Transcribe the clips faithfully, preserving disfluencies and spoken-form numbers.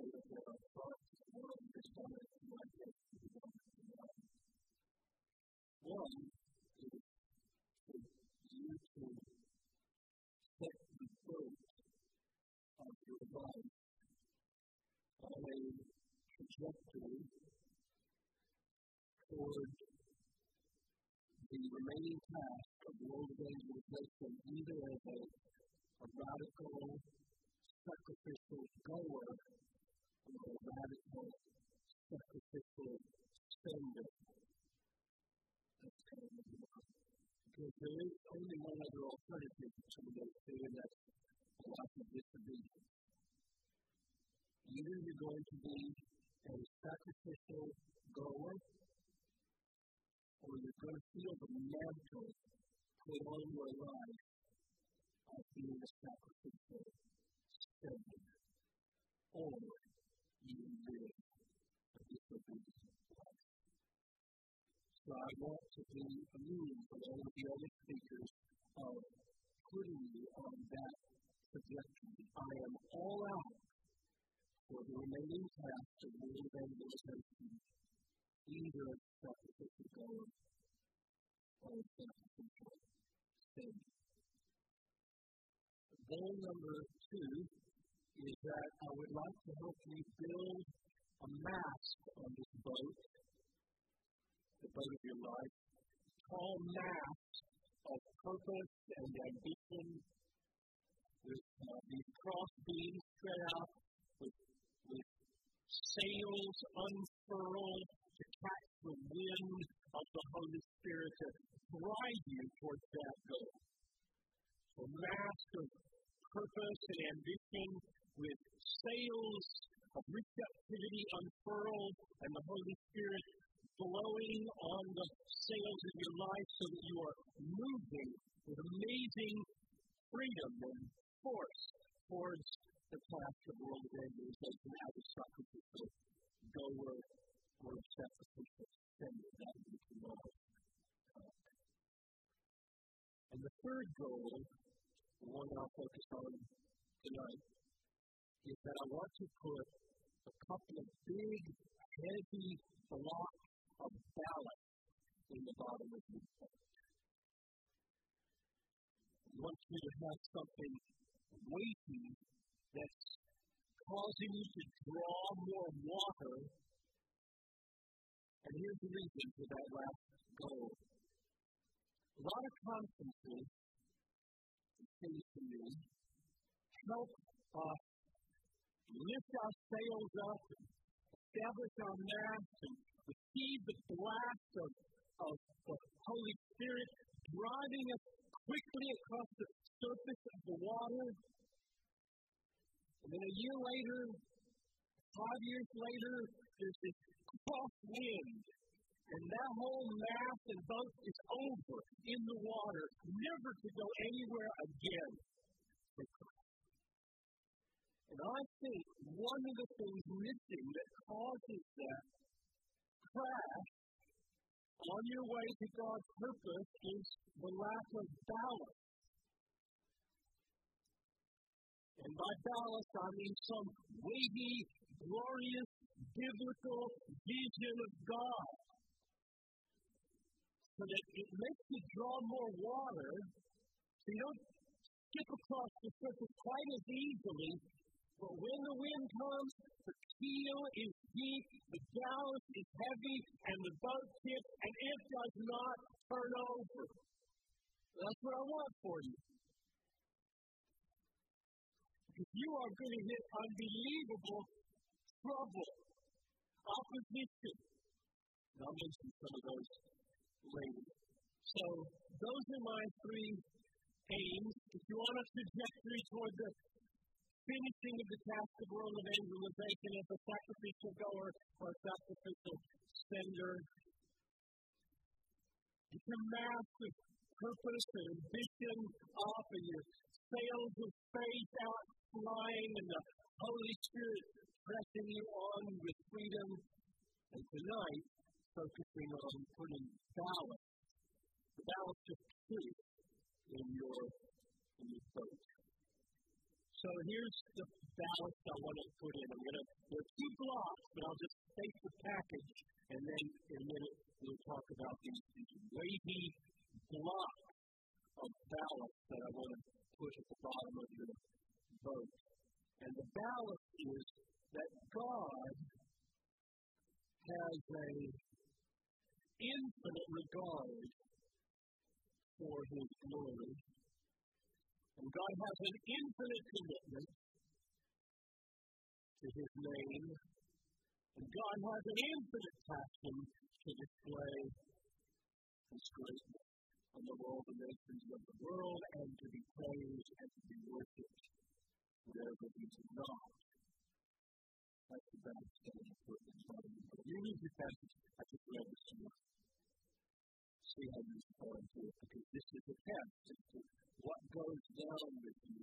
that there are parts of the world that is done it like this. One is for you to set the boat of your life on a trajectory toward the remaining task of world evangelization, either as a, a radical, sacrificial goer or a radical, sacrificial spender. Because there is only one other alternative to those two, and that's a life of disobedience. Either you're going to be a sacrificial goer, or you're going to feel the mantle put on your life of being a sacrificial spender, or you live a disobedient life. So I want to be amused with all of the other speakers of putting you on that trajectory. I am all out for the remaining task of world evangelization, either a sacrificial goer or a sacrificial spender. Goal number two is that I would like to help you build a mast on this boat, the boat of your life, tall mast of purpose and ambition, with uh, these cross beams spread out, with, with sails unfurled to catch the wind of the Holy Spirit to drive you towards that goal. So a mast of purpose and ambition with sails of receptivity unfurled and the Holy Spirit blowing on the sails of your life so that you are moving with amazing freedom and force towards the task of world evangelization as a sacrificial goer or a sacrificial spender. That we can know. And the third goal, the one I'll focus on tonight, is that I want to put a couple of big, heavy blocks of ballast in the bottom of your boat. I want you to have something weighty that's causing you to draw more water. And here's the reason for that last goal. A lot of conferences, it seems to me, help us lift our sails up and establish our mast and receive the blast of, of the Holy Spirit driving us quickly across the surface of the water. And then a year later, five years later, there's this crosswind. And that whole mast and boat is over in the water, never to go anywhere again. And I think one of the things missing that causes that crash on your way to God's purpose is the lack of ballast. And by ballast, I mean some weighty, glorious, biblical vision of God. So that it makes you draw more water, so you don't skip across the surface quite as easily. But when the wind comes, the keel is deep, the ballast is heavy, and the boat tips, and it does not turn over. That's what I want for you. Because you are going to hit unbelievable trouble, opposition. And I'll mention some of those later. So, those are my three aims. If you want a trajectory toward the finishing of the task of world evangelization as a sacrificial goer or a sacrificial spender, get your mast of purpose and ambition up and your sails of faith out flying and the Holy Spirit pressing you on with freedom. And tonight, focusing on putting ballast, the ballast of truth in your, in your boat. So here's the ballast I want to put in. I'm going to, there are two blocks, but I'll just state the package, and then in a minute we'll talk about these, these weighty blocks of ballast that I want to put at the bottom of your boat. And the ballast is that God has a infinite regard for His glory. And God has an infinite commitment to His name. And God has an infinite passion to display His greatness among all the nations of the world and to be praised and to be worshipped wherever He is not. That's the bad thing for the time. You need to passage. I just read this to you. See how you respond to it, because this is a test as to what goes down with you,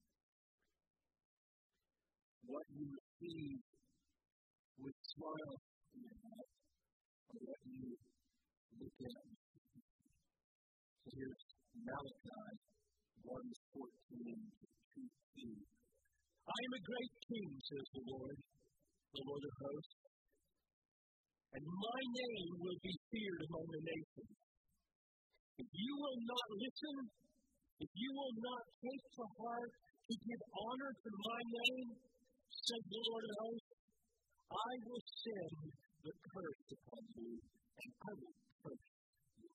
what you receive with smiles in your heart, or what you look at. So here's Malachi one fourteen to two. I am a great king, says the Lord, the Lord of hosts, and my name will be feared among the nations. If you will not listen, if you will not take to heart to give honor to my name, says the Lord of hosts, I will send the curse upon you, and I will curse you.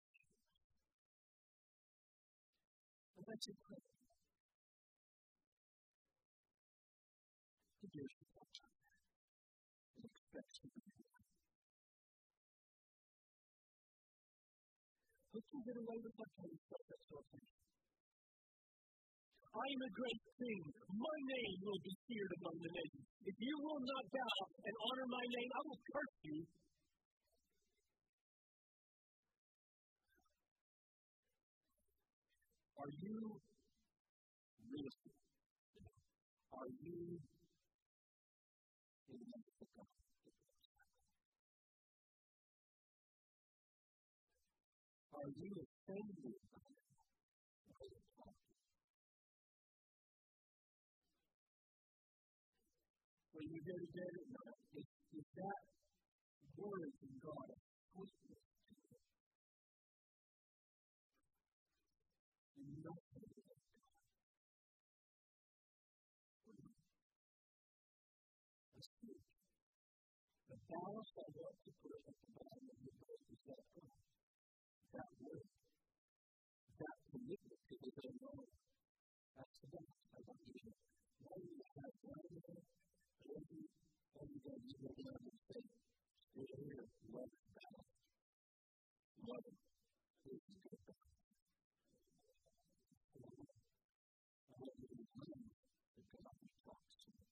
And that's incredible. He gives you that time and expects you to be there. Who can get away with that kind of stuff? That's so funny. I am a great king. My name will be feared among the nations. If you will not bow and honor my name, I will curse you. Are you listening? Are you in the midst of God? Are you offended by it? When you go to bed at night, is, is that word from God a sweetness to you? And nothing is God. That's good. The ballast I want to put at the bottom of your boat is that God. That word. That commitment to His own knowledge. That's the ballast I want you to know you have down there. Every, every day you go down and say, stay here, love it, balance. Love it. This is good. I want you to remember that God talks to you.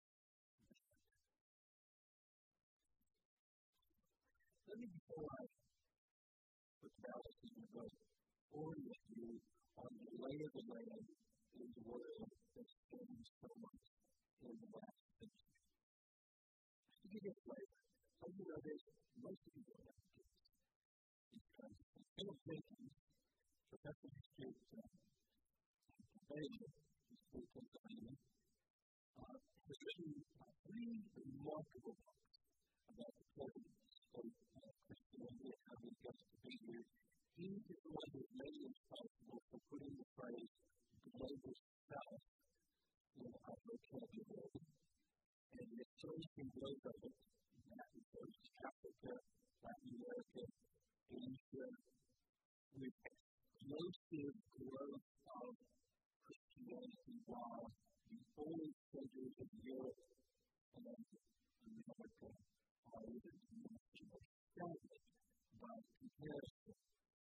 Let me, before I put balance in your boat, orient you on the lay of the land in the world that's changed so much in the last century. To give you a flavor, how do you know this? Most of you don't have kids. These kinds of things. Philip Jenkins, professor of history at Pennsylvania, School of Pennsylvania, uh, has written uh, three remarkable books about the present state of Christianity and how it gets to be here. He is the one who is mainly responsible for putting the phrase global south in our vocabulary. And it shows in both of it, that includes Africa, Latin America, Asia, with explosive growth of Christianity, while the old centers of Europe and America are even much more stagnant by comparison.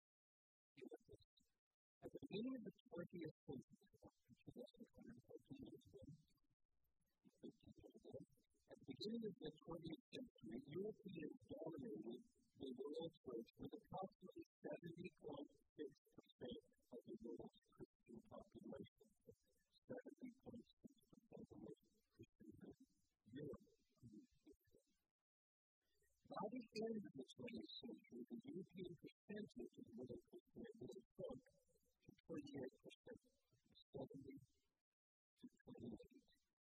At the beginning of the twentieth century, two thousand one hundred fourteen years ago, at the beginning of the twentieth century, Europeans dominated the world church with approximately seventy point six percent of the world's Christian population. seventy point six percent of the world's Christian Europe. By the end of the twentieth century, the European percentage of world Christianity shrunk to twenty-eight percent, seventy to twenty-eight.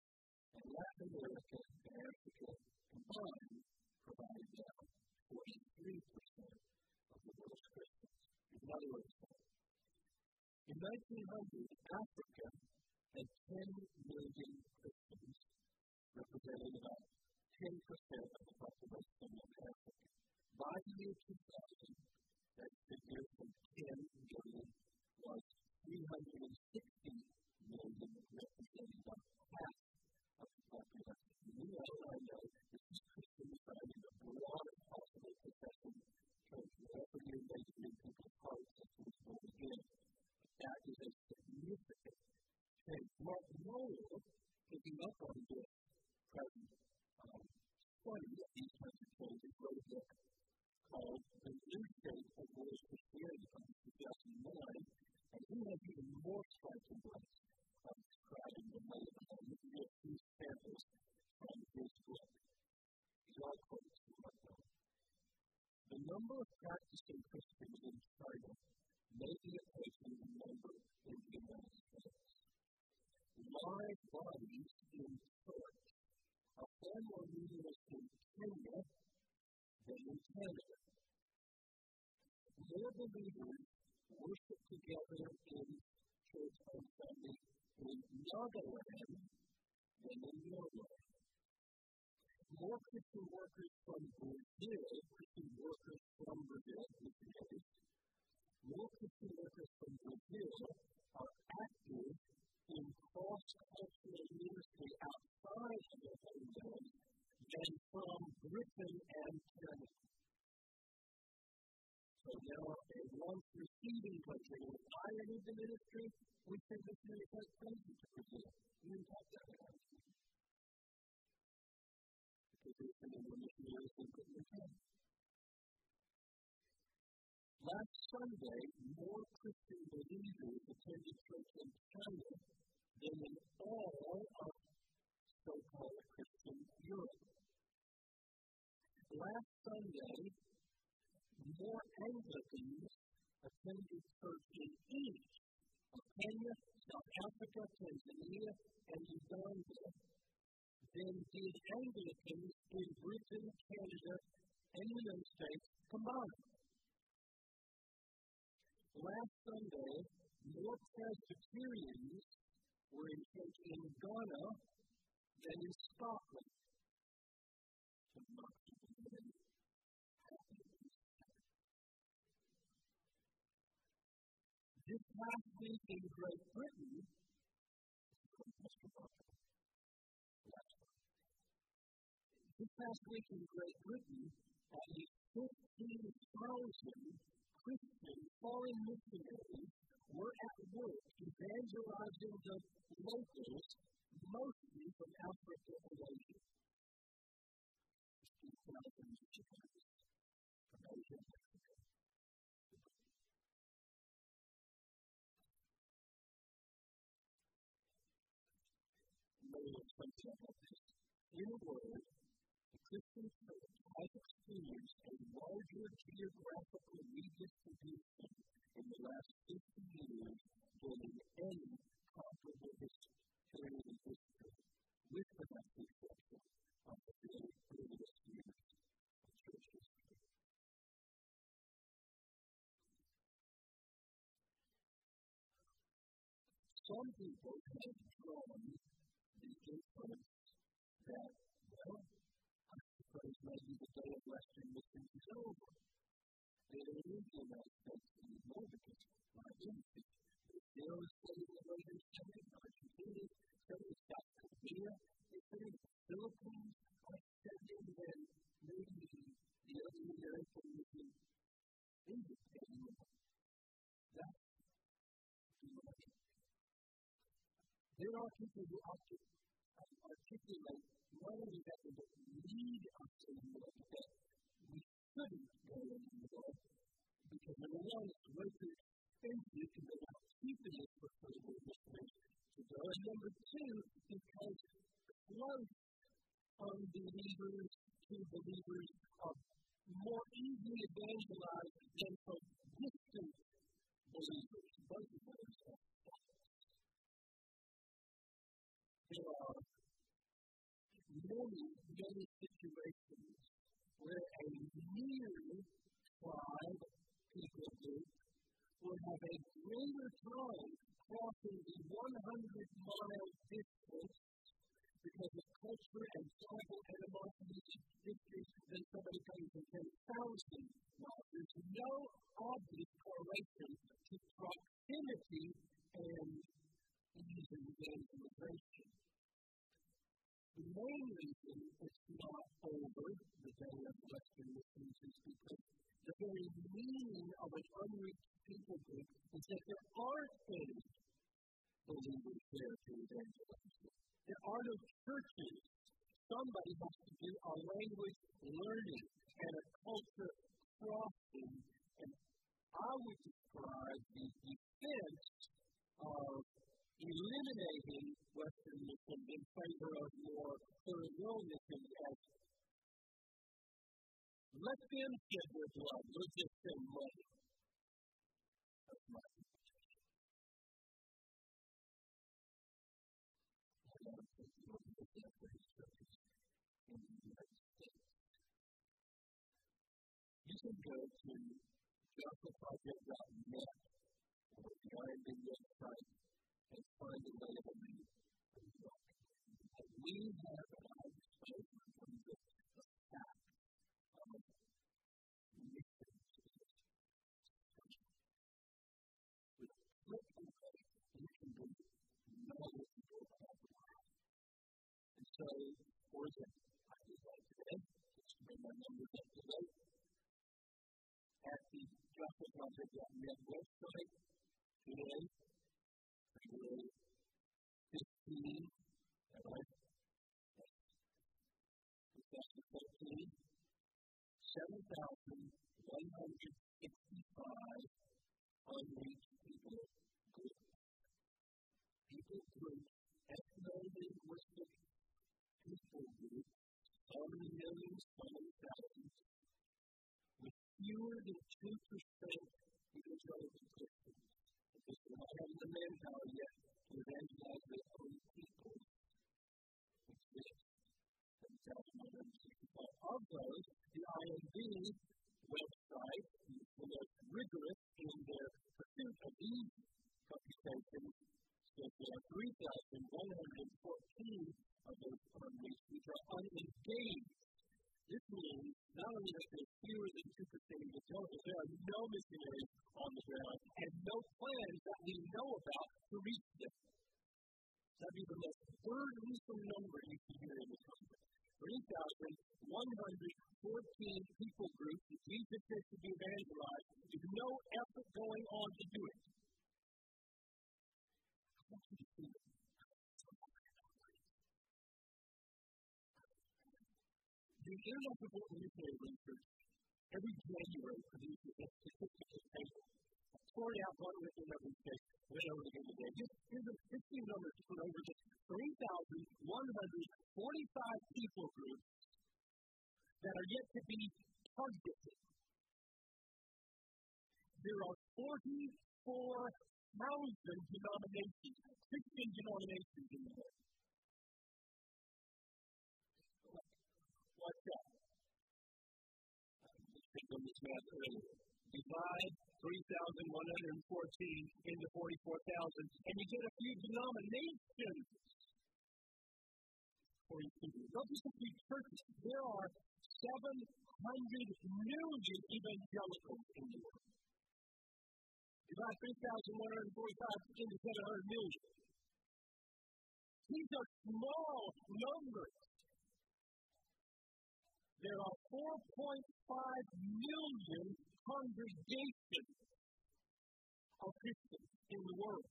Latin America and Africa combined provided now forty-three percent of the world's Christians. In other words, in nineteen hundred, Africa had ten million Christians, representing about ten percent of the population of Africa. By the year two thousand, that figure from ten million was three hundred sixty million, representing about half of the population. You know, I know, this is Christian finding a broad possible possession of whatever you may do in people's hearts as we born again. That is a significant change. Mark Noel, picking up on this present um, study of these kinds of changes, wrote a book called The New Shape of World Christianity from two thousand nine, and he has even more striking ways of describing the way of the home. You can get two samples from his book. These are quotes from Mark Noel. The number of practicing Christians in China may be approaching the number in the United States. Live bodies in church are far more numerous in Kenya than in Canada. More believers worship together in church on Sunday in Nagaland than in Norway. More Christian workers from Brazil, Christian workers from Brazil, more Christian workers from Brazil are active in cross-cultural ministry outside of their homeland than from Britain and Canada. So now, a once receiving country, if I entered the ministry, we send missionaries like crazy to Brazil. We didn't have that in our country. Because they send in more missionaries than Britain and Canada. Last Sunday, more Christian believers attended church in China than in all of so-called Christian Europe. Last Sunday, more Anglicans attended church in each of Kenya, South Africa, Tanzania, and Uganda than did Anglicans in Britain, Canada, and the United States combined. Last Sunday, more Presbyterians were in church in Ghana than in Scotland. This past week in Great Britain, this past week in Great Britain, at least fifteen thousand Christian foreign missionaries were at work evangelizing the locals, mostly from Africa and Asia. fifteen thousand missionaries from Asia and Africa. Something like this. In a word, the Christian church has experienced a larger geographical redistribution in the last fifty years than in any comparable period in history, with the exception of the very earliest years of church history. Some people have drawn the inference that, well, I suppose maybe the day of Western mission is over. They don't need the United States anymore because my industry is still a state of the later Senate, Argentina, South South Korea, the Philippines, Australia, and maybe the other American mission industry anymore. That's the money. There are people who articulate not only that they don't need us anymore, but that we shouldn't go anymore, because number one, it's way too expensive to go out cheaping it for further missionaries to go, and number two, because close unbelievers to believers are more easily evangelized than from distant believers. Both of those are. There are many, many situations where a new tribe, people group, will have a greater time crossing the one hundred mile distance because of culture and tribal animosity and history than somebody coming from ten thousand miles. There's no obvious correlation to proximity and ease of evangelization. The main reason it's not over the day of Western missions is because the very meaning of an unreached people group is that there aren't any believers there to evangelize. There are no churches. Somebody has to do a language learning and a culture crossing. And I would describe the defense of eliminating Western missions in favor of more third world missions as let them get their blood, we'll just send money. That's my position. A lot of people look at the Baptist churches in the United States. You can go to Joshua Project dot net or the I M B website and find a way of a name for the book. We have at our disposal one of the facts of missions. With flip away, you can be knowledgeable about the world. And so, for example, I did that today, just to bring my numbers up to date. At the Joshua Project dot net website today, February fifteenth, is that right? twenty fourteen, seven thousand one hundred sixty-five unreached people groups. People groups, ethno-linguistic people groups, some in the millions, some in the thousands, with fewer than two percent evangelical Christians. Because they're not having the manpower yet to evangelize their own people. Exist. seven thousand one hundred sixty-five. Of those, the I M B website is the most rigorous in their pursuit of these computations. So there are three thousand one hundred fourteen of those unreached which are unengaged. This means not only that there are fewer than two percent evangelicals, there are no missionaries on the ground and no plans that we know about to reach them. That would be the most burdensome number you can hear in the country. three thousand one hundred fourteen people groups that Jesus says to be evangelized with no effort going on to do it. I want you to see it. The International Missionary Research every January produces a statistical table. I tore it out, brought it with me every day, went over it again today. Here's, here's a fifteen numbers to put over just three thousand one hundred forty-five people groups that are yet to be targeted. There are forty-four thousand denominations, Christian denominations in the world. What's that? Let's think on this math earlier. Divide three thousand one hundred fourteen into forty-four thousand, and you get a few denominations. Or you can don't just a few churches. There are seven hundred million evangelicals in the world. Divide three thousand one hundred forty-five into seven hundred million. These are small numbers. There are four point five million congregations of Christians in the world.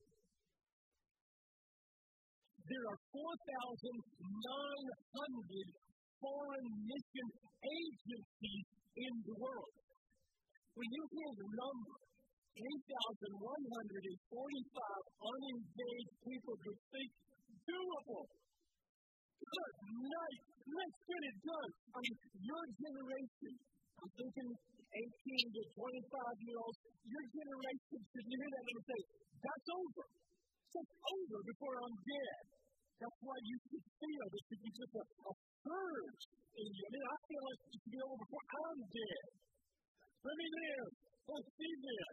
There are four thousand nine hundred foreign mission agencies in the world. When you hear the number, three thousand one hundred forty-five unengaged people who think doable. Good, nice, let's get it done. I mean, your generation, I'm thinking eighteen to twenty-five year olds, your generation should hear that and say, that's over. That's over before I'm dead. That's why you should feel this should be just a, a surge in you. I mean, I feel like it should be over before I'm dead. Let me live. Let's see this.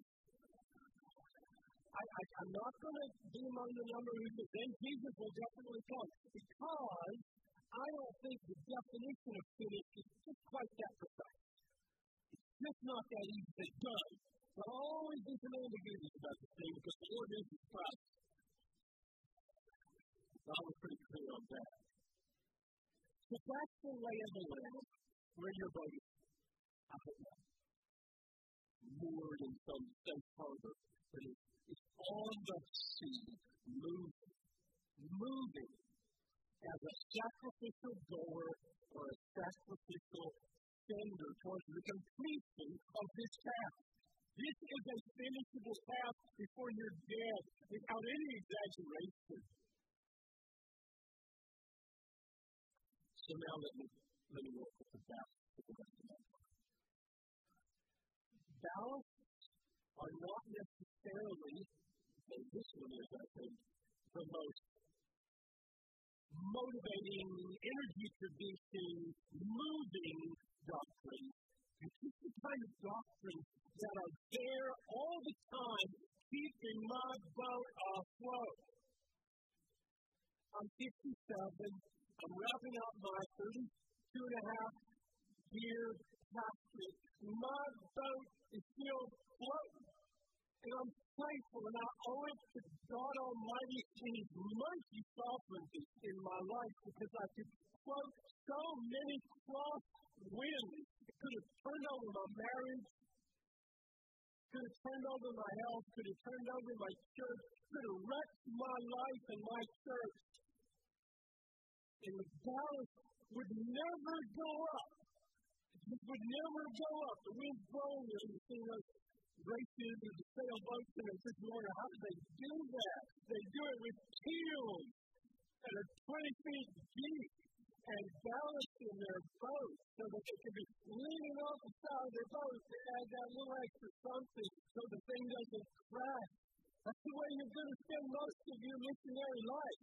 I, I, I'm not going to be among the number who says, then Jesus will definitely come. Because I don't think the definition of finish is just quite that precise. It's just not that easy to done. There'll always be some ambiguity about this thing because the Lord is His Christ. God was pretty clear on that. So that's the lay of the land where your boat is. I hope not. Moored in some safe harbor, but it's, it's on the sea, moving, moving as a sacrificial goer or a sacrificial sender towards the completion of this task. This is a finishable task before you're dead, without any exaggeration. So now let me let me work with the ballast for the rest of my time. Ballasts are not necessarily, and this one is, I think, the most motivating, energy-producing, moving doctrine. It's just the kind of doctrine that are there all the time, keeping my boat afloat. I'm fifty-seven. I'm wrapping up my thirty-two and a half year pastorate. My boat is still floating. And I'm thankful and I owe it to God Almighty and His mercy sovereignty in my life because I could quote so many cross winds. It could have turned over my marriage, could have turned over my health, could have turned over my church, could have wrecked my life and my church. And the ballast would never go up. It would never go up. The wind's blowing and you see those races and the sailboats and it's just wondering how do they do that? They do it with keels that are twenty feet deep and ballast in their boat so that they can be leaning off the side of their boat to add that little extra something so the thing doesn't crash. That's the way you're going to spend most of your missionary life.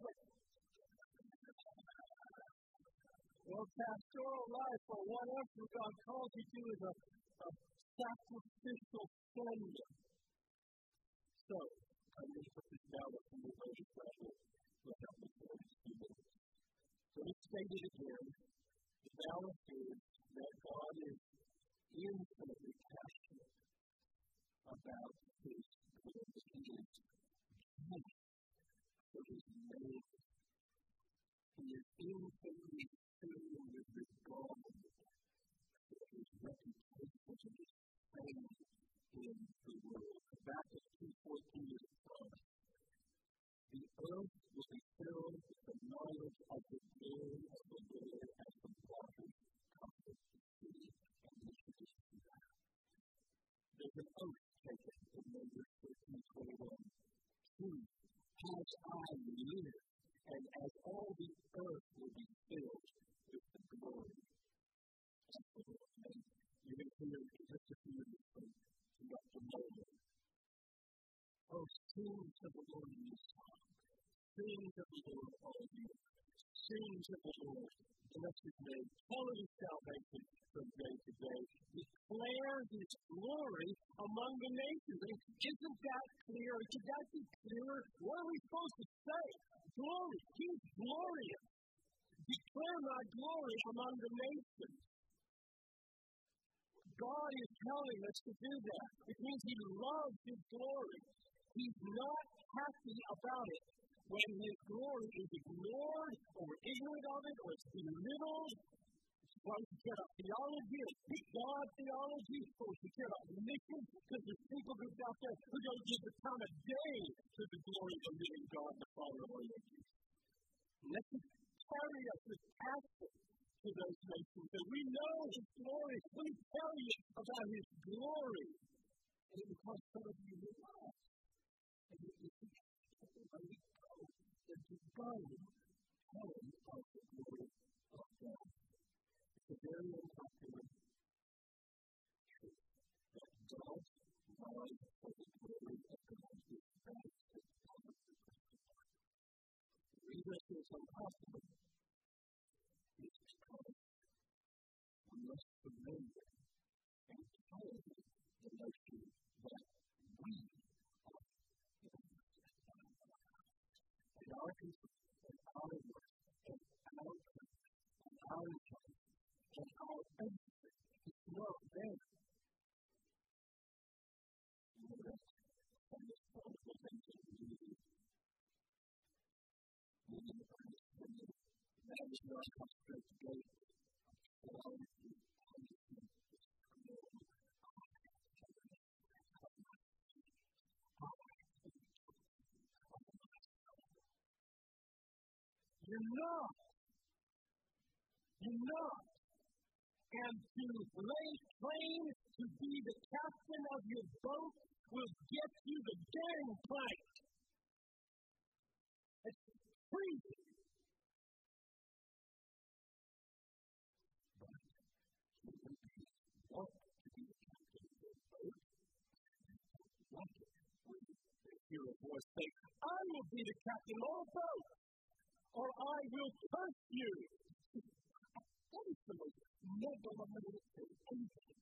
Well, pastoral life or whatever God calls you to is a, a sacrificial sender. So, I'm going to put this down with some more ways that I will look at this for a few minutes. So let's state it again. The balance is that God is infinitely passionate about His goodness. He is just for His name. He is infinitely filled with regard for His reputation and His fame in the world. Habakkuk two fourteen is a promise. The earth will be filled with the knowledge of the glory of the Lord as the waters cover the sea and the tradition of that. There's an oath taken in Numbers thirteen twenty-one. Truth, as I live, and as all the earth will be filled with the glory of the Lord. And you're going to hear just a few minutes from Doctor Mulder. Oh, sing to the Lord in this song. Sing to the Lord, all of you. Sing to the Lord. Bless His name. Call it His salvation from day to day. Declare His glory among the nations. I mean, isn't that clear? Could that be clearer? What are we supposed to say? Glory. He's glorious. Declare my glory among the nations. God is telling us to do that. It means He loves His glory. He's not happy about it when His glory is ignored or we're ignorant of it or it's belittled. It's why we care about theology and big God theology. Or we care about mission because there's people groups out there who don't give the time of day to the glory of the living God, the Father of our Lord Jesus. Let us carry us with passion to those nations that we know His glory. Let me tell you about His glory. And it will cause some of you to laugh. And it will be everybody go that to go telling of the glory of God. It's a very unpopular truth that God's love for the glory of God is vast and powerful. The reason I say it's so possible is because we must surrender entirely the notion that we are and our control, and our work, and our purpose, and our intelligence, and our everything is not there. You know that from this point of attention to unity, moving the purpose for you, that is not concentrate today. Allow you to understand this creative You're not. You're not. And to lay claim to be the captain of your boat will get you the gangplank. It's freezing. But want to be the captain of your boat. Want it when you hear a voice say, I will be the captain of the boat, or I will curse you. That is the most megalomaniac thing anything.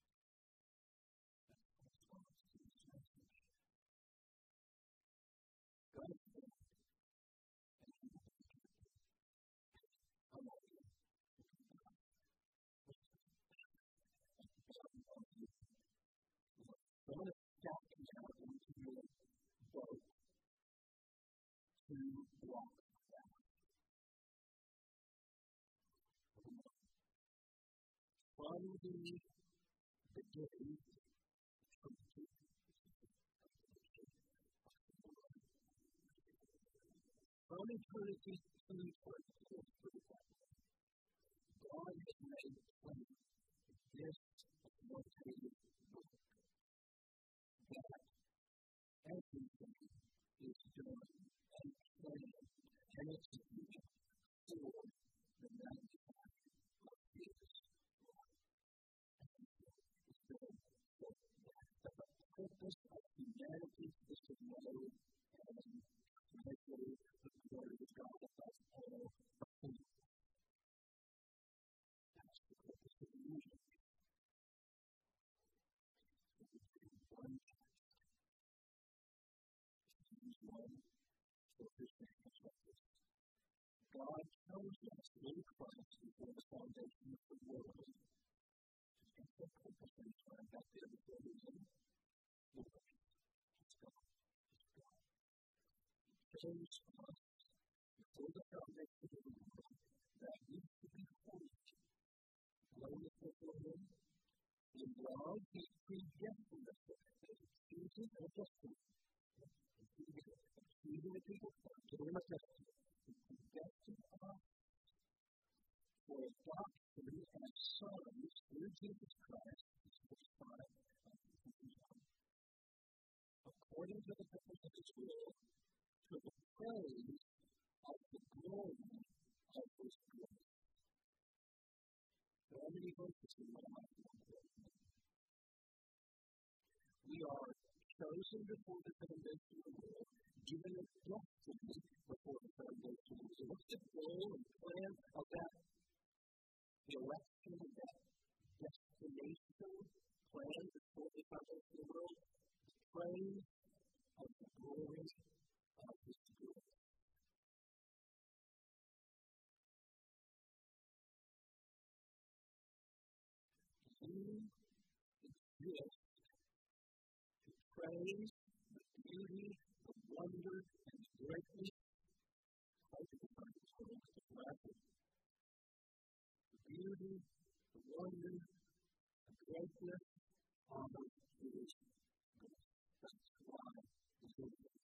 God is good. I love you. I'm going to step out into your boat to walk down. From the beginning, from the From eternity to eternity, God has made plain this authoritative book that everything is done and planned and executed for the magnifying of His life. So the purpose of humanity is to know and measure the glory of God above all things. That's the purpose of music. One one for Christian perspective. God chose us in Christ before the foundation of the world. And the purpose of time back there before the end. Look, it's God. It's God. He chose us before the foundation of the world that we should be holy. Blameless before Him. In love, He predestined us to choosing and destiny. Even the people to the necessity to predestined us for adoption as sons through Jesus Christ, according to the purpose of His will, to the praise of the glory of His grace. There are many verses in my life. We are chosen before the foundation of the world, given a destiny before the foundation of the world. What's the goal and plan of that election, of that destination plan before the foundation of the world? The praise of the glory of His grace. You exist to praise the beauty, the wonder, and the greatness of the Bible. The beauty, the wonder, the greatness of His grace. That's why we do it.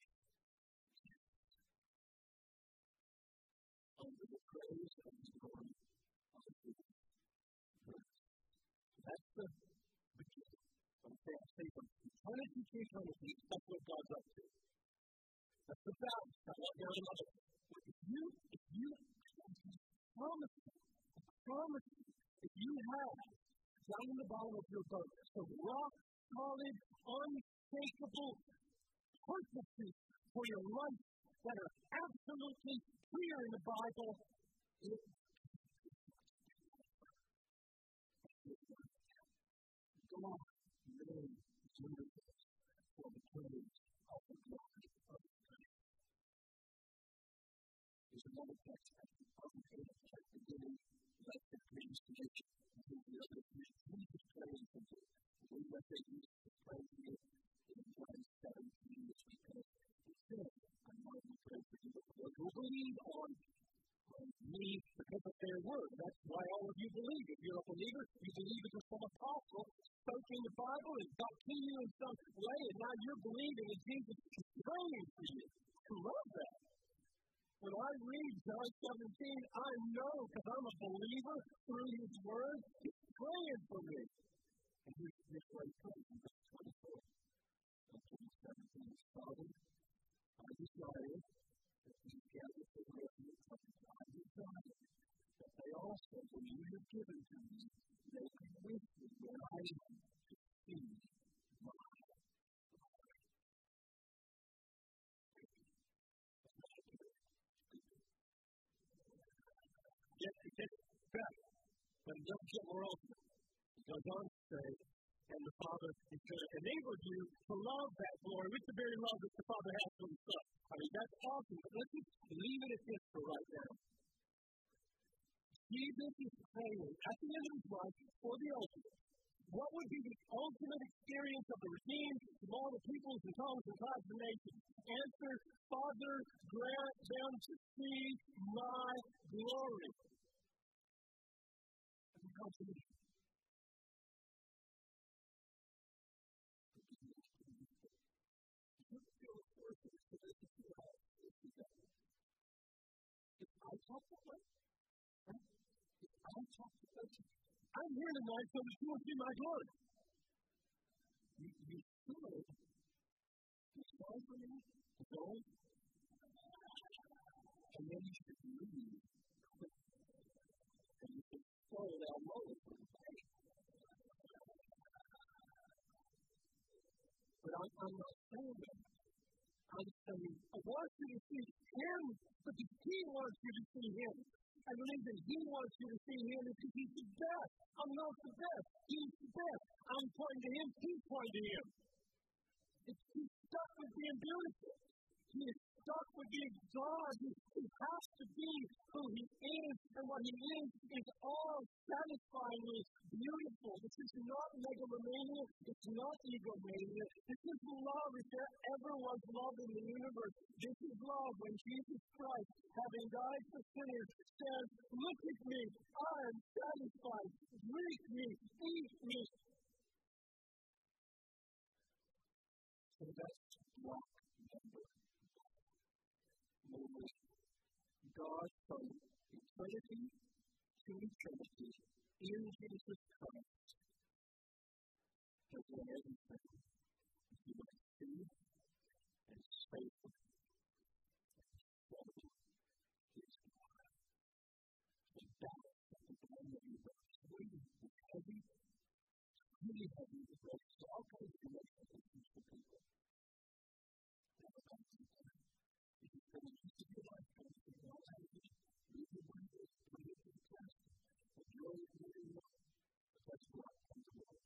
Under the praise of the glory of His grace. That's the beginning. I'm saying from eternity to eternity, that's what God's up to. That's the balance. That's what there's another. If you, if you promise, promise, if you have down in the bottom of your boat the rock solid, unshakable purposes for your life that are absolutely clear in the Bible. It God made Jesus for the praise of the glory of His name. There's another text at the beginning, let the praise be nature. The other three, Jesus praised Him. We let the Jesus praise Him in John seventeen, which we can say, I'm not going to pray for you, but you'll believe on me because of their word. That's why all of you believe. If you're a believer, you believe because some apostle spoke in the Bible and got to you in some way, and now you're believing that Jesus is praying for you. I love that. When I read John seventeen, I know because I'm a believer through His word, He's praying for me. And here's this way it comes in verse twenty-four. John seventeen, Father, I desire that these gather together in the presence of my desire, that they also, when you have given to me, may be with me where I am to see my glory. Yet it gets better, but it doesn't get more ultimate. It goes on to say, and the Father is going to enable you to love that glory with the very love that the Father has for the Son. I mean, that's awesome, but let's just leave it at this for right now. Jesus is praying at the end of His life for the ultimate. What would be the ultimate experience of the redeemed from all the peoples and tongues and tribes and nations? Answer, Father, grant them to see my glory. And how to me? I'm here tonight so that you will see my glory. You, you should decide for me to go, and then you should leave quickly. And you should slow down low for the day. But I'm, I'm not saying that. I'm saying, I want you to see Him, because He wants you to see Him. And the reason He wants you to see Him is because He's the best. I'm not the best. He's the best. I'm pointing to Him. He's pointing to Him. It's, he's stuck with being beautiful. He is stuck with being God. He, he has to be who He is. And what He is is all satisfyingly beautiful. This is not megalomania. It's not egomania. This is love if there ever was love in the universe. This is love when Jesus Christ, having died for sinners, says, look at me. I am satisfied. Drink me. Eat me. So that's block number one. God from eternity to eternity in Jesus Christ has done everything He might do and save them from His blood. The battle of the blood of the really heavy, really heavy with all kinds of emotions and peaceful people. Never comes to time. If you spend the rest of your life trying to figure out how to read your Bible, put it to the test, enjoy it really well, but that's what comes to life.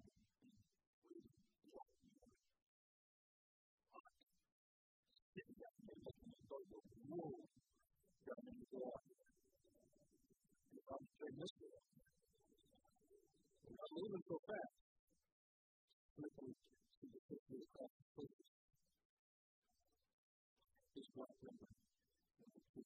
Sitting down there looking at the world down in the water. If I'm saying this way, we're not moving so fast. Flipping to the picture across the surface. Is what number two.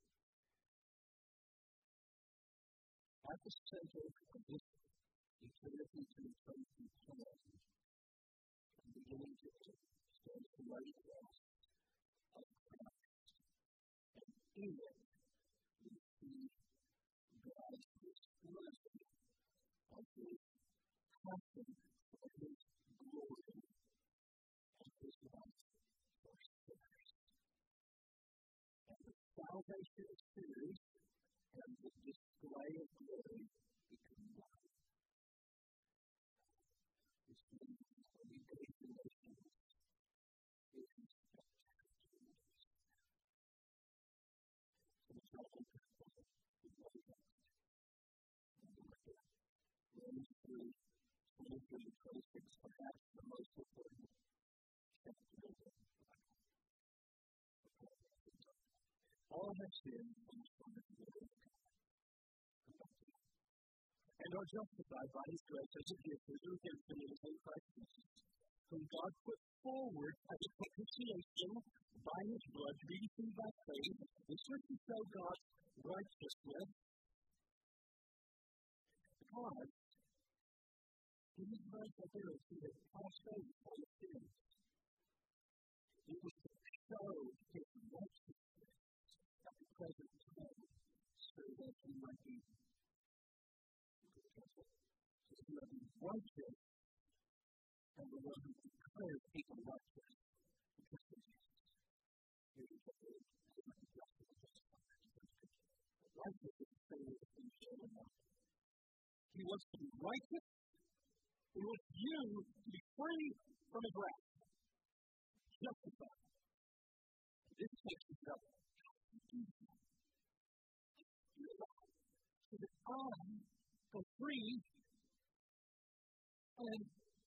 At the center of this eternity to eternity plan, from beginning to end, stands the mighty cross of Christ. And in it, we see God's expression of His passion for His glory and His love for sinners. And the salvation of sinners and the display of glory become one. This means when we go to nations, it is spectacular. Romans three, twenty-three to twenty-six, perhaps the most important chapter of the Bible. All have sinned and come to the glory of God. And are justified by His grace as a gift through redemption in Christ Jesus, whom God put forward as a propitiation by His blood to be received by faith. This was to show God's righteousness. God, in His great ability, has passed over all sins. It was to show His righteousness at the present time, so that He might be He might be righteous, and the one who declares people righteous because of Jesus. Here is what the righteous is the same as the human life. He wants to be righteous. He wants you to be free from His wrath. Justified. This takes us up to Jesus. So that I am free and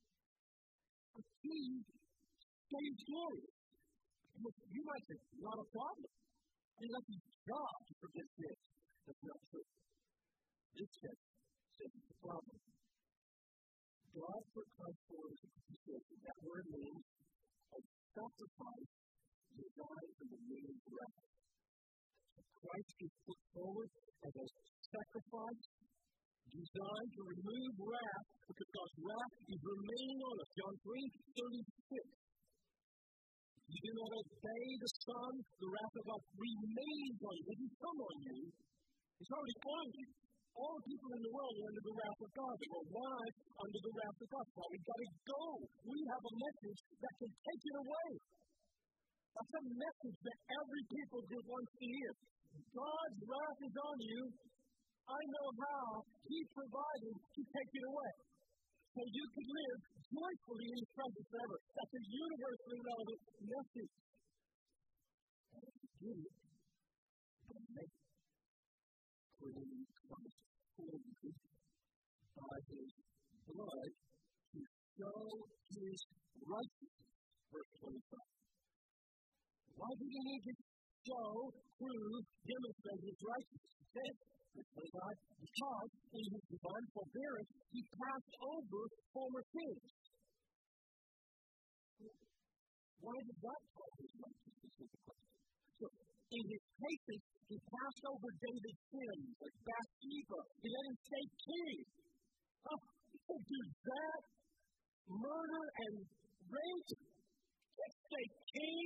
He stays glorious. You might say, not a problem. I mean, that's His job to forgive sins. That's not true. This text says it's a problem. God put Christ forward as a propitiation. That word means a sacrifice designed for the meaning of wrath. Christ is put forward as a sacrifice designed to remove wrath because God's wrath is remaining on us. John three thirty-six. You do not obey the Son, the wrath of God remains on you. It didn't come on you. It's already on you. All the people in the world are under the wrath of God. They were alive under the wrath of God. So we've got to go. We have a message that can take it away. That's a message that every people group wants to hear. God's wrath is on you. I know how He provided to take it away. So you can live joyfully in His presence forever. That's a universally relevant message. And if you do it, then make clean Christ forward by His blood to show His righteousness. Verse twenty-five. Why did He need to show, prove, demonstrate His righteousness? God, because in His divine forbearance, He passed over former sins. Why did God call His righteousness? So, in His patience, He passed over David's sins, like Bathsheba. He let him stay king. Huh? People do that, murder and rape. Let's stay king.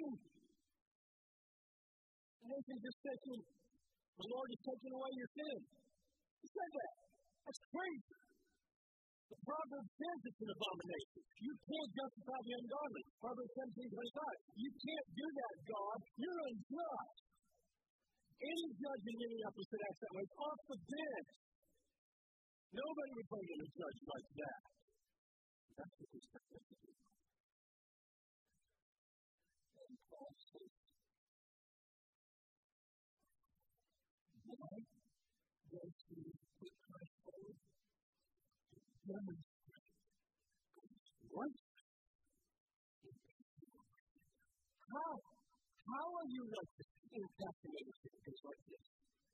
And they can just say to him, the Lord is taking away your sins. He said that. That's crazy. The Proverbs says it's an abomination. You can't justify the ungodly. Proverbs seventeen twenty-five. You can't do that, God. You're unjust. Any judge in Minneapolis that acts that way is off the bench. Nobody would bring in a judge like that. That's what we expect us to do. And Paul says, why does He put Christ forward? To demonstrate God's righteousness. How? How are you righteous in fascinating things like this?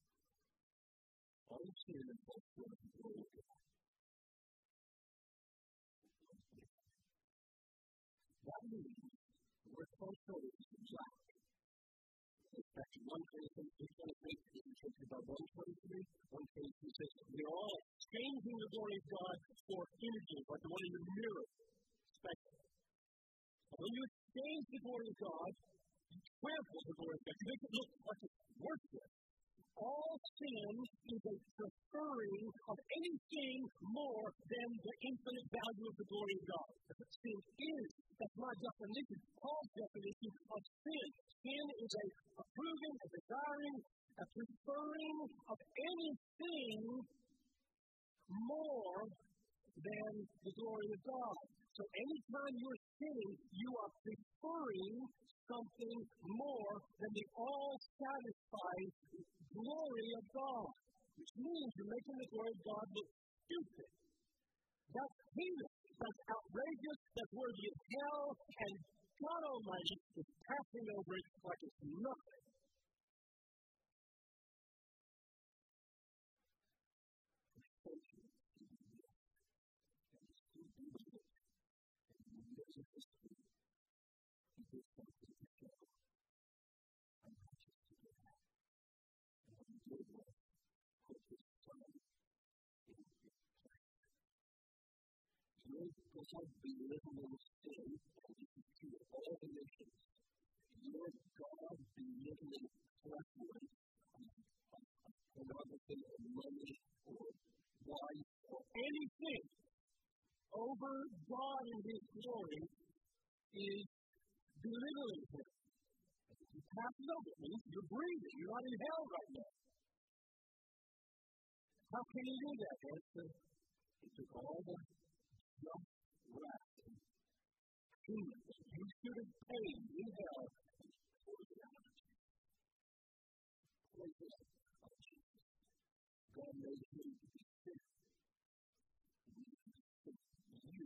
All sin and false short of the glory of God. That means we're false short of His lack. Back in one twenty-three, it talks about one twenty-three, one twenty-three says, we are all changing the glory of God for images, like the one in the mirror. Special. When you exchange the glory of God, you trample the glory of God. You make it look like it's worthless. All sin is a preferring of anything more than the infinite value of the glory of God. That's what sin is. That's my definition. Paul's definition of sin. Sin is a approving, a desiring, a preferring of anything more than the glory of God. So anytime you're sinning, you are preferring something more than the all-satisfying glory of God, which means you're making the glory of God look stupid. That's heinous. That's outrageous. That's worthy of hell. And God Almighty is passing over it like it's nothing. God belittling sin to all the nations. Your God belittling preference of pornography or money or wife or anything over God and His glory is belittling Him. You pass it over. It means you're breathing. You're not in hell right now. How can you do that? Well, it's, uh, it took all the junk wrath and humans that you should have paid in hell for the allergy. God made him to be sick. You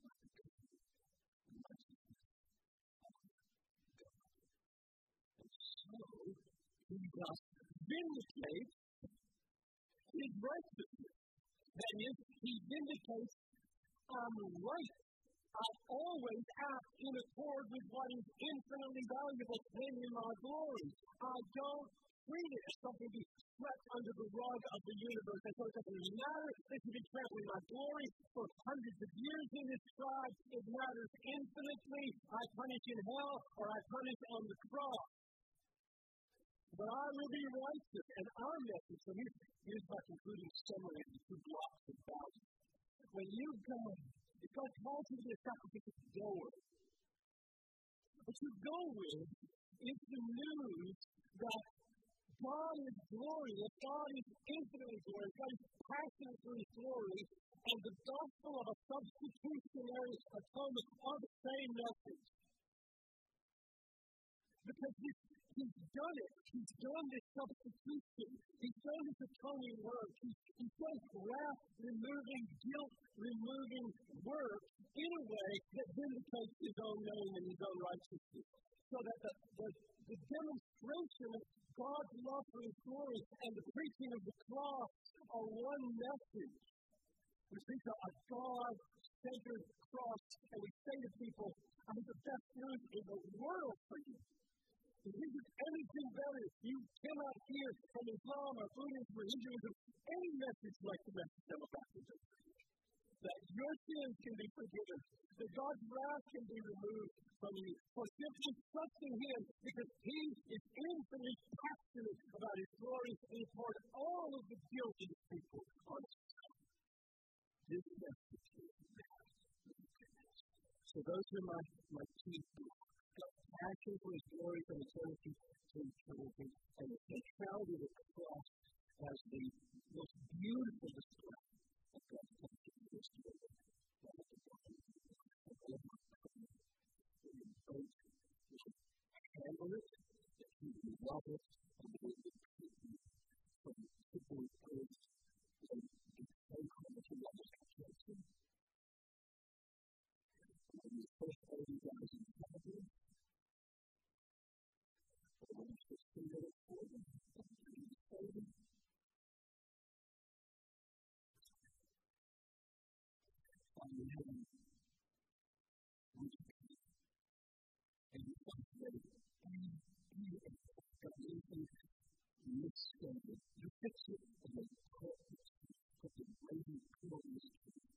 and so he does vindicate his righteousness. That is, he vindicates I'm right. I always act in accord with what is infinitely valuable and in my glory. I don't treat it as something to be swept under the rug of the universe. And so it doesn't matter if you be trampling my glory for hundreds of years in this tribe. It matters infinitely. I punish in hell or I punish on the cross. But I will be righteous. And our message, so here's, here's my concluding summary of the two blocks of value. When you go, if God calls you to be a sacrificial goer, what you go with is the news that God is glorious, God is infinitely glorious, God is passionate for His glory, and the gospel of a substitutionary atonement are the same message. Because He's, he's done it. He's done this substitution. He's done this atoning work. He's, he's done wrath-removing, guilt-removing work in a way that vindicates His own name and His own righteousness. So that the, the, the demonstration of God's love for His glory and the preaching of the cross are one message. We preach a God-centered cross, and we say to people, I have the best news in the world for you. If this is anything better, you cannot hear from Islam or Buddhism or Hinduism any message like the message I'm about to do. That your sins can be forgiven, that God's wrath can be removed from you for simply trusting Him because He is infinitely passionate about His glory and He poured all of the guilt of His people on Himself. This message is bad. So those are my, my key thoughts. God's passion for His glory from eternity to eternity, and the centrality of the cross as the most beautiful display of God's passion for His glory. Handle it, that He will love it, and that He will treat you from simple words and the same kind of love as God treats you. When you first heard you guys in Calvary, or when you first heard it for them, and you told them, on the heaven, and you find that you got anything mixed up, you fix it, and then put the waiting clothes